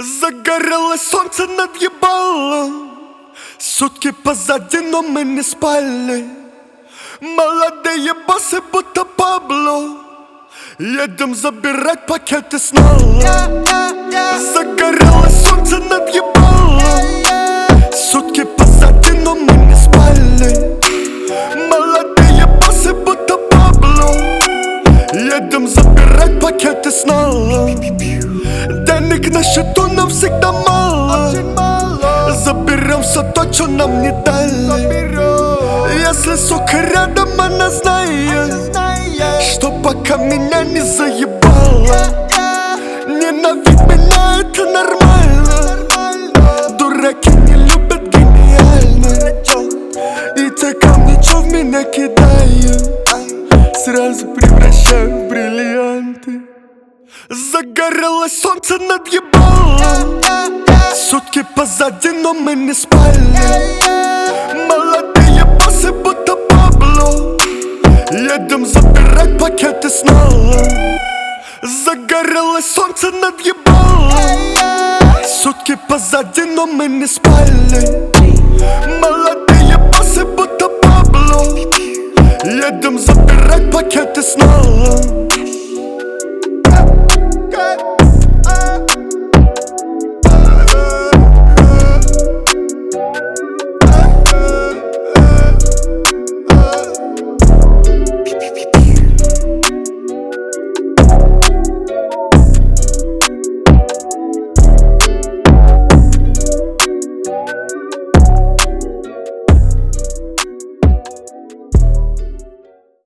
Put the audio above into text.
Загорелось солнце над ебалом. Сутки позади, но мы не спали. Молодые боссы, будто Пабло. Едем забирать пакеты снова. Загорелось солнце над ебалом. Сутки позади, но мы не спали. Молодые боссы, будто Пабло. Едем забирать пакеты снова. Денег на счету нам всегда мало. Заберем все то, что нам не дали. Если сука рядом, она знает, что пока меня не заебала. Ненавидь меня, это нормально. Дураки не любят гениально. И те камни, что в меня кидают, сразу превращаю в бриллианты. Загорелось солнце над ебалом. Сутки позади, но мы не спали. Молодые боссы, будто Пабло. Едем забирать пакеты снова. Загорелось солнце над ебалом. Сутки позади, но мы не спали. Молодые боссы, будто Пабло. Едем забирать пакеты снова.